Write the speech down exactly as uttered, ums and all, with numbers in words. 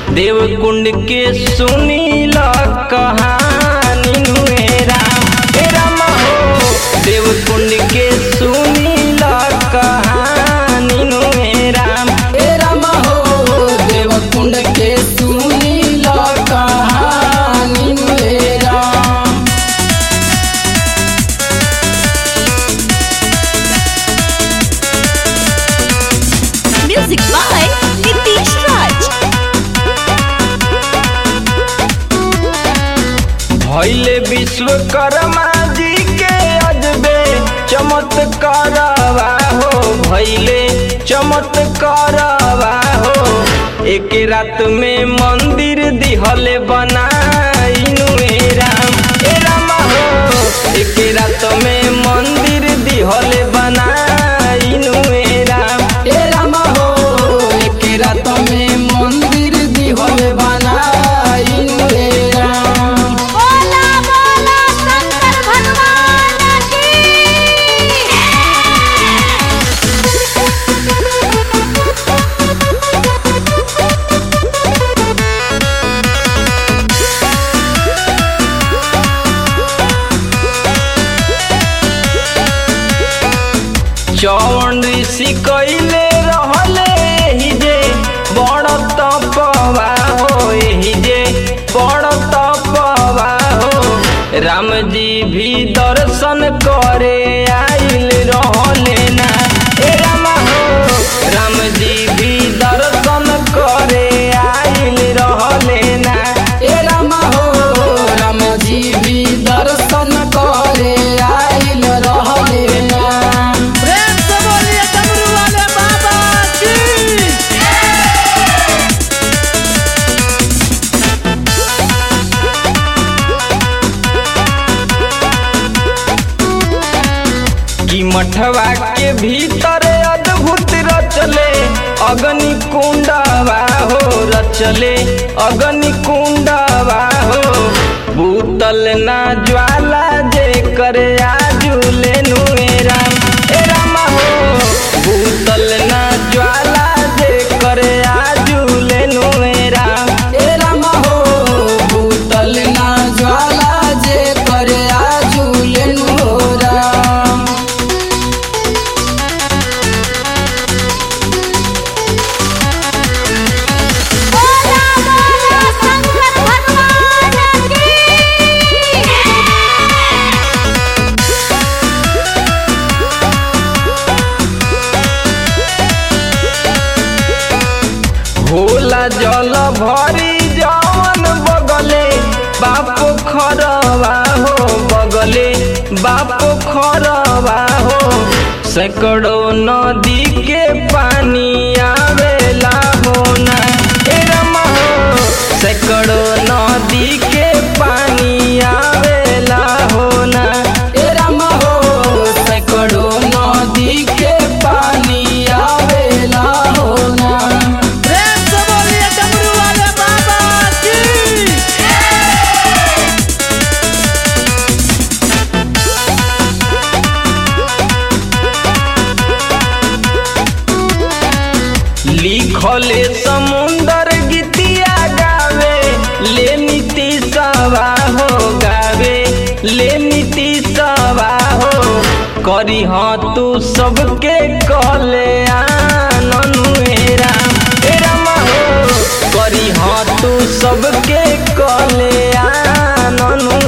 देवकुंड के सुनील कहानी नुए राम हे राम हो। देवकुंड के सुनील कहानी नुए राम हे राम हो। देवकुंड के सुनील कहानी नुए Ram. Music by Nitish Raj. भैले विश्वकर्मा जी के अजबे चमत्कारवा हो। भैले चमत्कारवा हो। एक रात में मंदिर दिहले बनाई नुए राम हे राम हो। एक रात में मंदिर दिहले बनाई नुए राम हे राम हो। एक रात में मंदिर दिहले बनाई नुए राम। बोला बोला शंकर भगवान की। चौवन ऋषि कैले रहले एही जे बड़ तपवा हो। एही जे बड़ तपवा हो। राम जी भी दर्शन करे आइल रहले ना हे राम हो। राम जी भी दर्शन करे आइल रहले ना हे राम हो। राम जी भी दर्शन करे आइल रहले ना। प्रेम से बोलिए डमरू वाले बाबा की। कि मठवा के भीतर अद्भुत रचले अग्नि कुंडवा हो। रचले अग्नि कुंडवा हो। भूतल ना ज्वाला जे करे आजुले नुए राम हे राम हो। भूतल ना ज्वाला जे करे आजुले नुए राम हे राम हो। भूतल ना ज्वाला जे करे आजुले नु राम। बोला बोला शंकर भगवान की। होला जल भरी जवन बगले बाप खरवा हो। बगले बाप खरवा हो। सैकड़ों नदी के पानी आवेला होना हे राम हो। सैकड़ों नदी के पानी आवेला होना हे राम हो। सैकड़ों नदी के पानी आवेला होना। प्रेम से बोलिए डमरू वाले बाबा की। लिखले समुंदर गीतिया गावे ले नीति सवा हो। गावे ले नीति सवा हो। करी हाँ तू सबके कहले आननु हे राम हे राम हो। करी हाँ तू सबके कहले आननु